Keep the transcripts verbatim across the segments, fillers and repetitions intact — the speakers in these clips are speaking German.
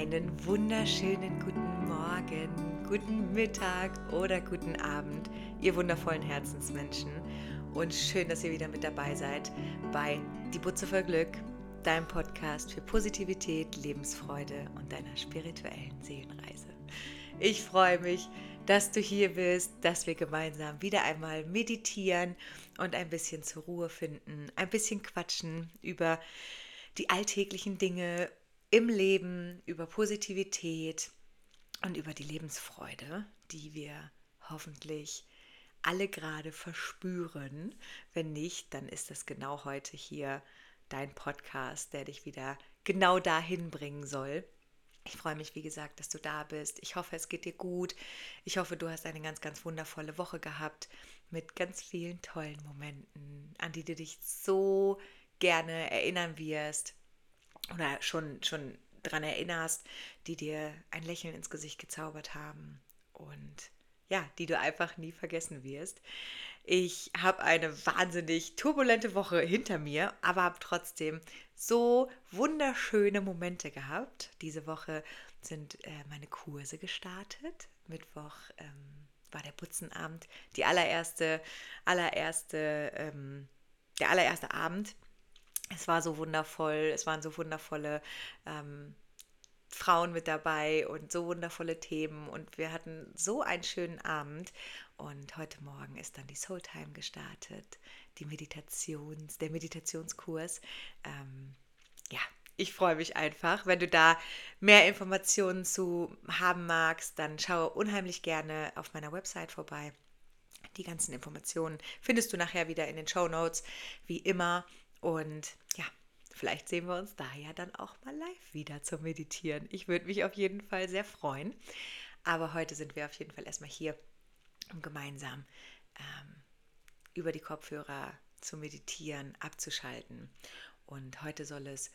Einen wunderschönen guten Morgen, guten Mittag oder guten Abend, ihr wundervollen Herzensmenschen. Und schön, dass ihr wieder mit dabei seid bei Die Butze voll Glück, deinem Podcast für Positivität, Lebensfreude und deiner spirituellen Seelenreise. Ich freue mich, dass du hier bist, dass wir gemeinsam wieder einmal meditieren und ein bisschen zur Ruhe finden, ein bisschen quatschen über die alltäglichen Dinge im Leben, über Positivität und über die Lebensfreude, die wir hoffentlich alle gerade verspüren. Wenn nicht, dann ist das genau heute hier dein Podcast, der dich wieder genau dahin bringen soll. Ich freue mich, wie gesagt, dass du da bist. Ich hoffe, es geht dir gut. Ich hoffe, du hast eine ganz, ganz wundervolle Woche gehabt mit ganz vielen tollen Momenten, an die du dich so gerne erinnern wirst oder schon, schon daran erinnerst, die dir ein Lächeln ins Gesicht gezaubert haben und ja, die du einfach nie vergessen wirst. Ich habe eine wahnsinnig turbulente Woche hinter mir, aber habe trotzdem so wunderschöne Momente gehabt. Diese Woche sind äh, meine Kurse gestartet. Mittwoch ähm, war der Putzenabend, die allererste, allererste, ähm, der allererste Abend. Es war so wundervoll, es waren so wundervolle ähm, Frauen mit dabei und so wundervolle Themen und wir hatten so einen schönen Abend und heute Morgen ist dann die Soultime gestartet, die Meditations, der Meditationskurs. Ähm, ja, ich freue mich einfach. Wenn du da mehr Informationen zu haben magst, dann schau unheimlich gerne auf meiner Website vorbei. Die ganzen Informationen findest du nachher wieder in den Shownotes, wie immer. Und ja, vielleicht sehen wir uns da ja dann auch mal live wieder zum Meditieren. Ich würde mich auf jeden Fall sehr freuen. Aber heute sind wir auf jeden Fall erstmal hier, um gemeinsam ähm, über die Kopfhörer zu meditieren, abzuschalten. Und heute soll es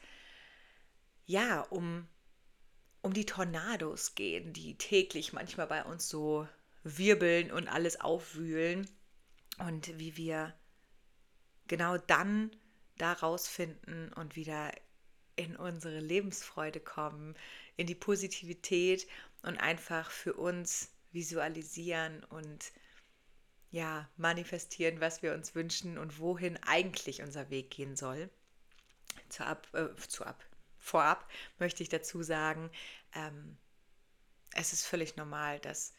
ja um, um die Tornados gehen, die täglich manchmal bei uns so wirbeln und alles aufwühlen. Und wie wir genau dann da rausfinden und wieder in unsere Lebensfreude kommen, in die Positivität und einfach für uns visualisieren und ja, manifestieren, was wir uns wünschen und wohin eigentlich unser Weg gehen soll. Zu ab, äh, zu ab. Vorab möchte ich dazu sagen, ähm, es ist völlig normal, dass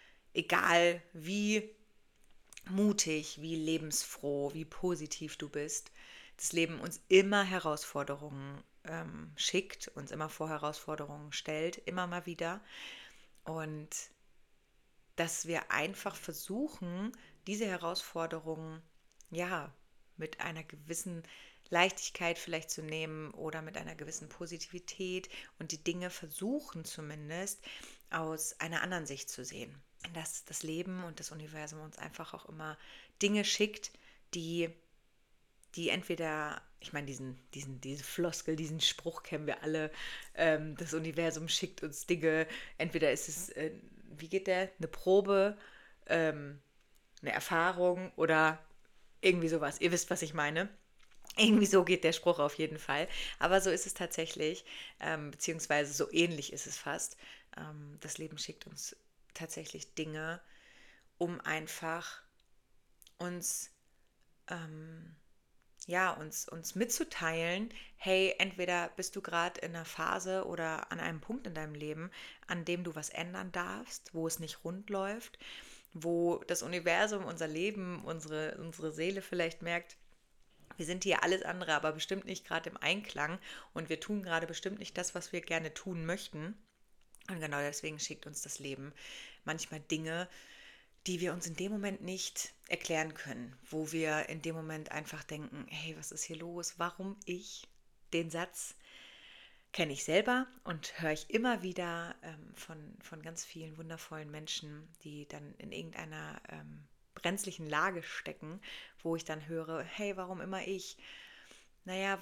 egal wie mutig, wie lebensfroh, wie positiv du bist, das Leben uns immer Herausforderungen ähm, schickt, uns immer vor Herausforderungen stellt, immer mal wieder. Und dass wir einfach versuchen, diese Herausforderungen ja mit einer gewissen Leichtigkeit vielleicht zu nehmen oder mit einer gewissen Positivität und die Dinge versuchen zumindest aus einer anderen Sicht zu sehen. Dass das Leben und das Universum uns einfach auch immer Dinge schickt, die, die entweder, ich meine, diesen, diesen, diese Floskel, diesen Spruch kennen wir alle, ähm, das Universum schickt uns Dinge, entweder ist es, äh, wie geht der, eine Probe, ähm, eine Erfahrung oder irgendwie sowas. Ihr wisst, was ich meine. Irgendwie so geht der Spruch auf jeden Fall. Aber so ist es tatsächlich, ähm, beziehungsweise so ähnlich ist es fast. Ähm, das Leben schickt uns tatsächlich Dinge, um einfach uns, ähm, ja, uns, uns mitzuteilen, hey, entweder bist du gerade in einer Phase oder an einem Punkt in deinem Leben, an dem du was ändern darfst, wo es nicht rund läuft, wo das Universum, unser Leben, unsere, unsere Seele vielleicht merkt, wir sind hier alles andere, aber bestimmt nicht gerade im Einklang und wir tun gerade bestimmt nicht das, was wir gerne tun möchten. Und genau deswegen schickt uns das Leben manchmal Dinge, die wir uns in dem Moment nicht erklären können, wo wir in dem Moment einfach denken, hey, was ist hier los? Warum ich? Den Satz kenne ich selber und höre ich immer wieder ähm, von, von ganz vielen wundervollen Menschen, die dann in irgendeiner ähm, brenzlichen Lage stecken, wo ich dann höre, hey, warum immer ich? Naja,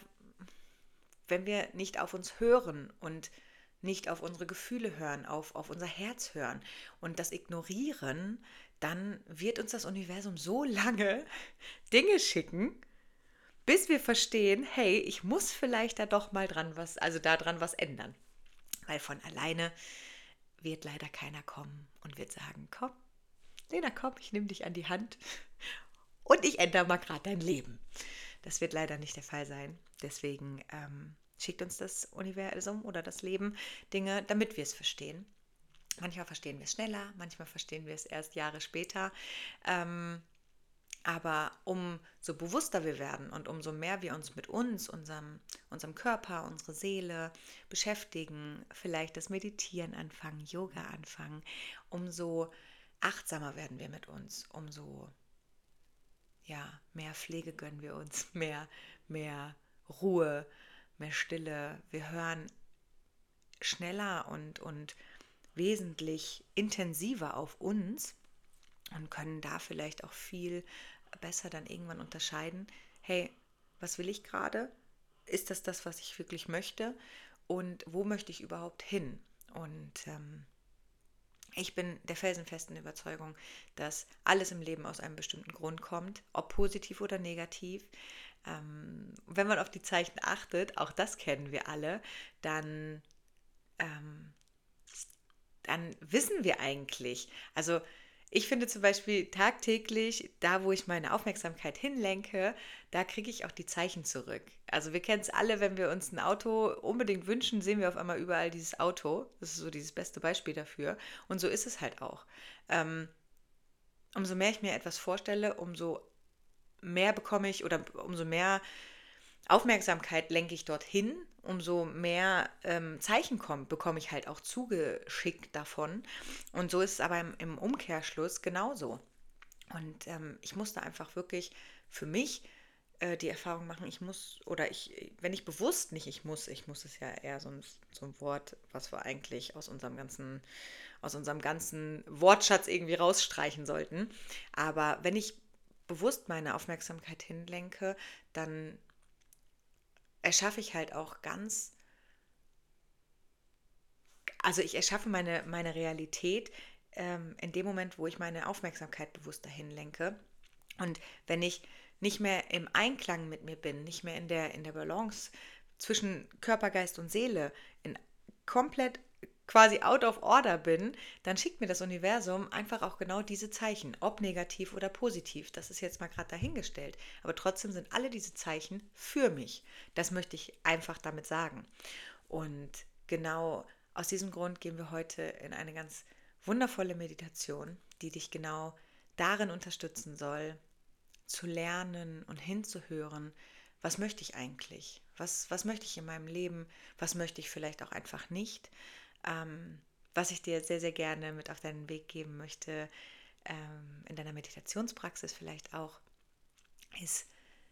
wenn wir nicht auf uns hören und nicht auf unsere Gefühle hören, auf, auf unser Herz hören und das ignorieren, dann wird uns das Universum so lange Dinge schicken, bis wir verstehen, hey, ich muss vielleicht da doch mal dran was, also da dran was ändern. weil von alleine wird leider keiner kommen und wird sagen, komm, Lena, komm, ich nehme dich an die Hand und ich ändere mal gerade dein Leben. Das wird leider nicht der Fall sein. Deswegen ähm, schickt uns das Universum oder das Leben Dinge, damit wir es verstehen. Manchmal verstehen wir es schneller, manchmal verstehen wir es erst Jahre später. Ähm, aber umso bewusster wir werden und umso mehr wir uns mit uns, unserem, unserem Körper, unserer Seele beschäftigen, vielleicht das Meditieren anfangen, Yoga anfangen, umso achtsamer werden wir mit uns, umso ja, mehr Pflege gönnen wir uns, mehr, mehr Ruhe, mehr Stille. Wir hören schneller und, und wesentlich intensiver auf uns und können da vielleicht auch viel besser dann irgendwann unterscheiden, hey, was will ich gerade? Ist das das, was ich wirklich möchte? Und wo möchte ich überhaupt hin? Und ähm, ich bin der felsenfesten Überzeugung, dass alles im Leben aus einem bestimmten Grund kommt, ob positiv oder negativ. Ähm, wenn man auf die Zeichen achtet, auch das kennen wir alle, dann, ähm, dann wissen wir eigentlich. Also ich finde zum Beispiel tagtäglich, da wo ich meine Aufmerksamkeit hinlenke, da kriege ich auch die Zeichen zurück. Also wir kennen es alle, wenn wir uns ein Auto unbedingt wünschen, sehen wir auf einmal überall dieses Auto. Das ist so dieses beste Beispiel dafür. Und so ist es halt auch. Ähm, umso mehr ich mir etwas vorstelle, umso mehr bekomme ich oder umso mehr Aufmerksamkeit lenke ich dorthin, umso mehr ähm, Zeichen kommt, bekomme ich halt auch zugeschickt davon. Und so ist es aber im, im Umkehrschluss genauso. Und ähm, ich musste einfach wirklich für mich äh, die Erfahrung machen, ich muss, oder ich, wenn ich bewusst nicht, ich muss, ich muss ist ja eher so ein, so ein Wort, was wir eigentlich aus unserem ganzen, aus unserem ganzen Wortschatz irgendwie rausstreichen sollten. Aber wenn ich bewusst meine Aufmerksamkeit hinlenke, dann erschaffe ich halt auch ganz, also ich erschaffe meine, meine Realität ähm, in dem Moment, wo ich meine Aufmerksamkeit bewusst dahin lenke. Und wenn ich nicht mehr im Einklang mit mir bin, nicht mehr in der, in der Balance zwischen Körper, Geist und Seele, in komplett quasi out of order bin, dann schickt mir das Universum einfach auch genau diese Zeichen, ob negativ oder positiv. Das ist jetzt mal gerade dahingestellt. Aber trotzdem sind alle diese Zeichen für mich. Das möchte ich einfach damit sagen. Und genau aus diesem Grund gehen wir heute in eine ganz wundervolle Meditation, die dich genau darin unterstützen soll, zu lernen und hinzuhören, was möchte ich eigentlich? Was, was möchte ich in meinem Leben? Was möchte ich vielleicht auch einfach nicht? Ähm, was ich dir sehr, sehr gerne mit auf deinen Weg geben möchte, ähm, in deiner Meditationspraxis vielleicht auch, ist,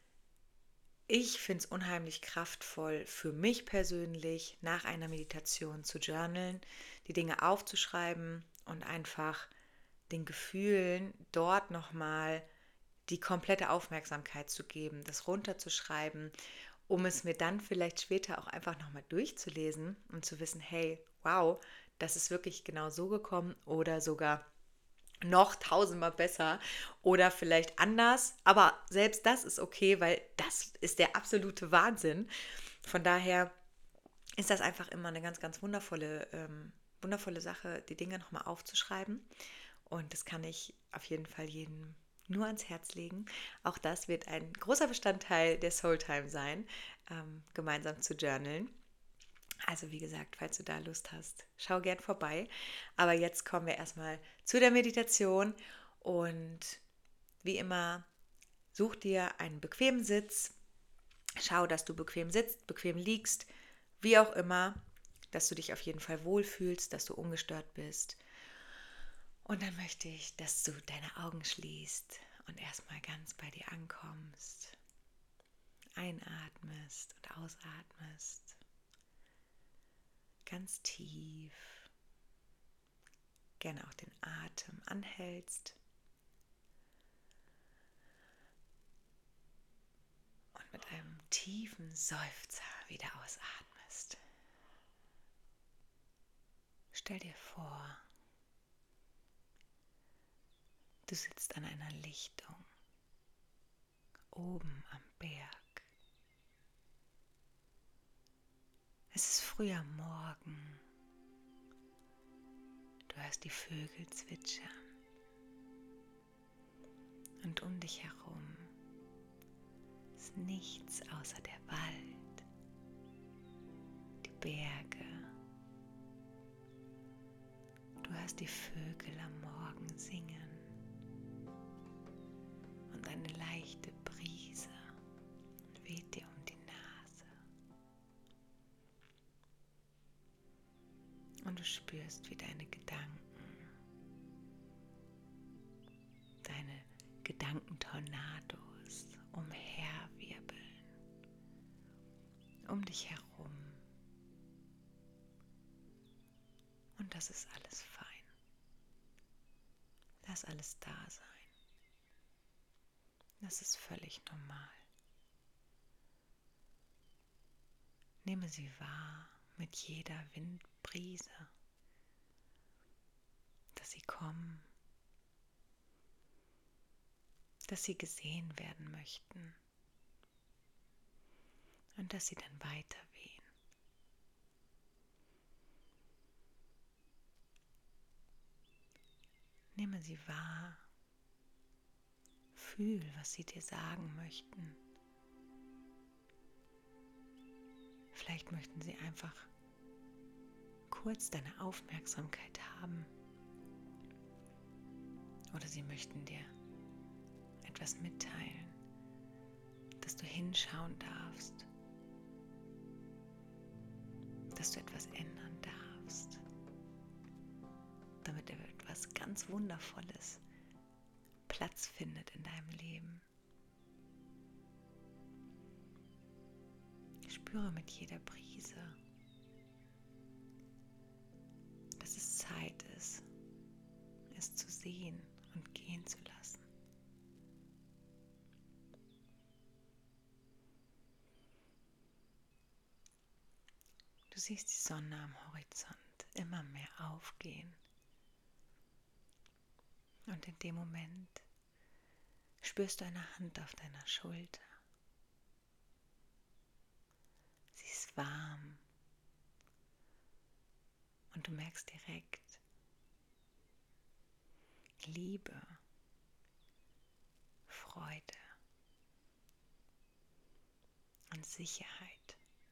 ich finde es unheimlich kraftvoll für mich persönlich, nach einer Meditation zu journalen, die Dinge aufzuschreiben und einfach den Gefühlen dort nochmal die komplette Aufmerksamkeit zu geben, das runterzuschreiben, um es mir dann vielleicht später auch einfach nochmal durchzulesen und zu wissen, hey, wow, das ist wirklich genau so gekommen oder sogar noch tausendmal besser oder vielleicht anders, aber selbst das ist okay, weil das ist der absolute Wahnsinn. Von daher ist das einfach immer eine ganz, ganz wundervolle, ähm, wundervolle Sache, die Dinge nochmal aufzuschreiben. Und das kann ich auf jeden Fall jedem nur ans Herz legen. Auch das wird ein großer Bestandteil der Soultime sein, ähm, gemeinsam zu journalen. Also wie gesagt, falls du da Lust hast, schau gern vorbei. Aber jetzt kommen wir erstmal zu der Meditation und wie immer, such dir einen bequemen Sitz. Schau, dass du bequem sitzt, bequem liegst, wie auch immer, dass du dich auf jeden Fall wohlfühlst, dass du ungestört bist. Und dann möchte ich, dass du deine Augen schließt und erstmal ganz bei dir ankommst. Einatmest und ausatmest. Ganz tief. Gerne auch den Atem anhältst. Und mit einem tiefen Seufzer wieder ausatmest. Stell dir vor, du sitzt an einer Lichtung, oben am Berg. Es ist früh am Morgen hörst die Vögel zwitschern. Und um dich herum ist nichts außer der Wald, die Berge. Du hörst die Vögel am Morgen singen und eine leichte Brise weht dir um die Nase. Und du spürst, wie deine Gedanken, deine Gedankentornados umherwirbeln, um dich herum. Und das ist alles fein. Lass alles da sein. Das ist völlig normal. Nehme sie wahr mit jeder Windbrise, dass sie kommen, dass sie gesehen werden möchten und dass sie dann weiter wehen. Nehme sie wahr, fühl, was sie dir sagen möchten. Vielleicht möchten sie einfach kurz deine Aufmerksamkeit haben. Oder sie möchten dir etwas mitteilen, dass du hinschauen darfst, dass du etwas ändern darfst, damit etwas ganz Wundervolles Platz findet in deinem Leben. Spüre mit jeder Brise, dass es Zeit ist, es zu sehen und gehen zu lassen. Du siehst die Sonne am Horizont immer mehr aufgehen. Und in dem Moment spürst du eine Hand auf deiner Schulter. Sie ist warm und du merkst direkt Liebe, Freude und Sicherheit.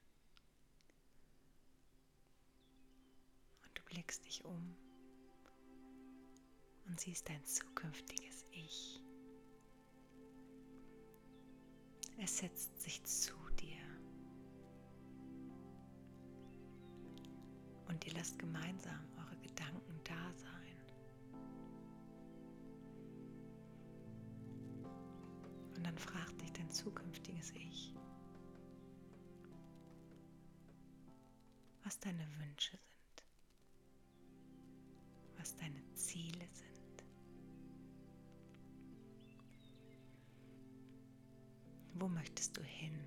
Und du blickst dich um und siehst dein zukünftiges Ich. Es setzt sich zu dir und ihr lasst gemeinsam eure Gedanken da sein. Und dann fragt dich dein zukünftiges Ich, was deine Wünsche sind, was deine Ziele sind. Wo möchtest du hin?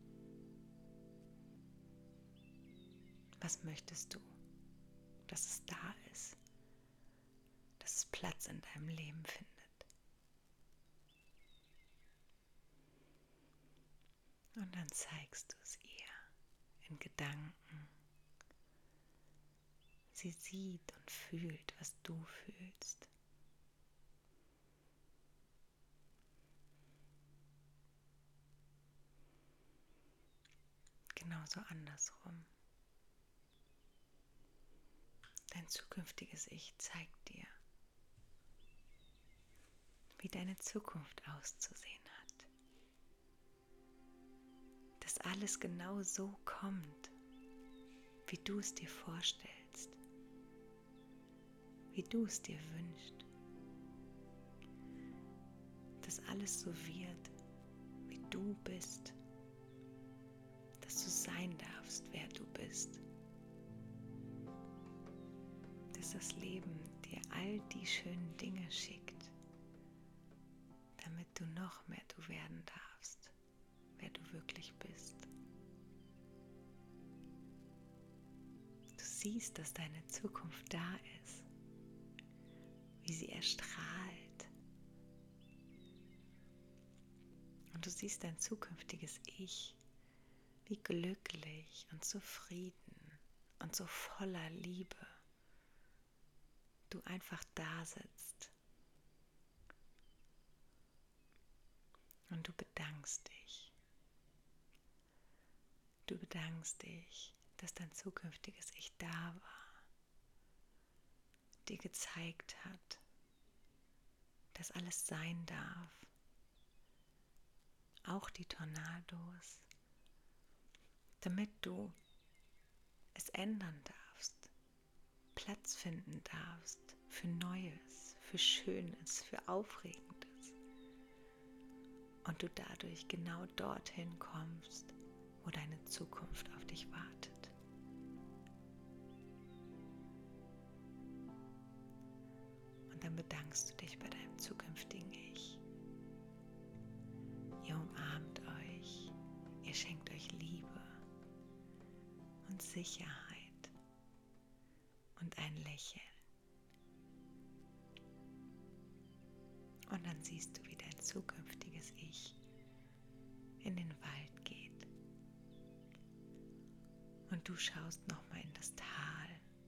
Was möchtest du, dass es da ist, dass es Platz in deinem Leben findet? Und dann zeigst du es ihr in Gedanken. Sie sieht und fühlt, was du fühlst. Genauso andersrum. Dein zukünftiges Ich zeigt dir, wie deine Zukunft auszusehen hat. Dass alles genau so kommt, wie du es dir vorstellst, wie du es dir wünschst. Dass alles so wird, wie du bist. Dass du sein darfst, wer du bist. Dass das Leben dir all die schönen Dinge schickt, damit du noch mehr du werden darfst, wer du wirklich bist. Du siehst, dass deine Zukunft da ist, wie sie erstrahlt. Und du siehst dein zukünftiges Ich, wie glücklich und zufrieden und so voller Liebe du einfach da sitzt und du bedankst dich. Du bedankst dich, dass dein zukünftiges Ich da war, dir gezeigt hat, dass alles sein darf, auch die Tornados, damit du es ändern darfst, Platz finden darfst für Neues, für Schönes, für Aufregendes und du dadurch genau dorthin kommst, wo deine Zukunft auf dich wartet. Und dann bedankst du dich bei deinem zukünftigen Ich. Ihr umarmt euch, ihr schenkt euch Liebe und Sicherheit und ein Lächeln. Und dann siehst du, wie dein zukünftiges Ich in den Wald geht. Und du schaust nochmal in das Tal,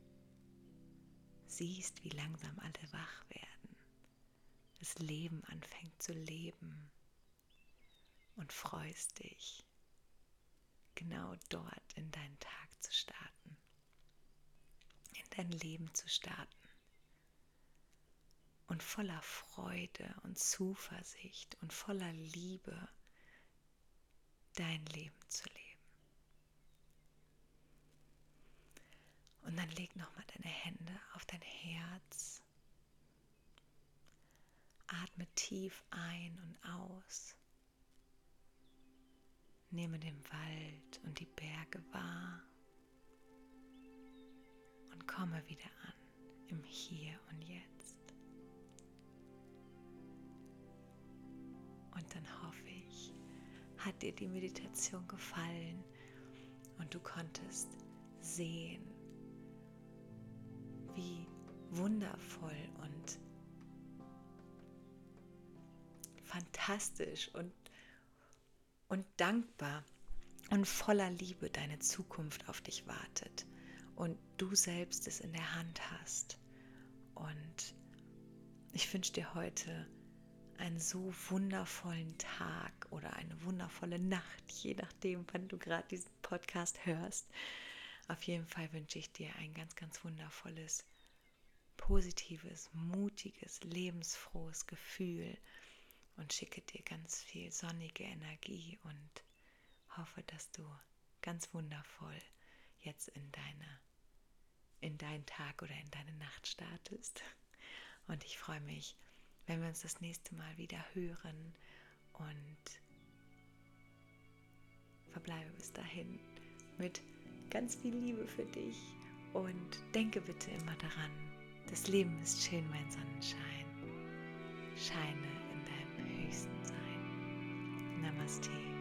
siehst, wie langsam alle wach werden, das Leben anfängt zu leben und freust dich, genau dort in deinen Tag zu starten, in dein Leben zu starten und voller Freude und Zuversicht und voller Liebe dein Leben zu leben. Und dann leg nochmal deine Hände auf dein Herz. Atme tief ein und aus. Nehme den Wald und die Berge wahr. Und komme wieder an im Hier und Jetzt. Und dann hoffe ich, hat dir die Meditation gefallen und du konntest sehen, wie wundervoll und fantastisch und, und dankbar und voller Liebe deine Zukunft auf dich wartet und du selbst es in der Hand hast. Und ich wünsche dir heute einen so wundervollen Tag oder eine wundervolle Nacht, je nachdem, wann du gerade diesen Podcast hörst. Auf jeden Fall wünsche ich dir ein ganz, ganz wundervolles, positives, mutiges, lebensfrohes Gefühl und schicke dir ganz viel sonnige Energie und hoffe, dass du ganz wundervoll jetzt in deine, in deinen Tag oder in deine Nacht startest. Und ich freue mich, wenn wir uns das nächste Mal wieder hören und verbleibe bis dahin mit ganz viel Liebe für dich und denke bitte immer daran, das Leben ist schön, mein Sonnenschein. Scheine in deinem höchsten Sein. Namaste.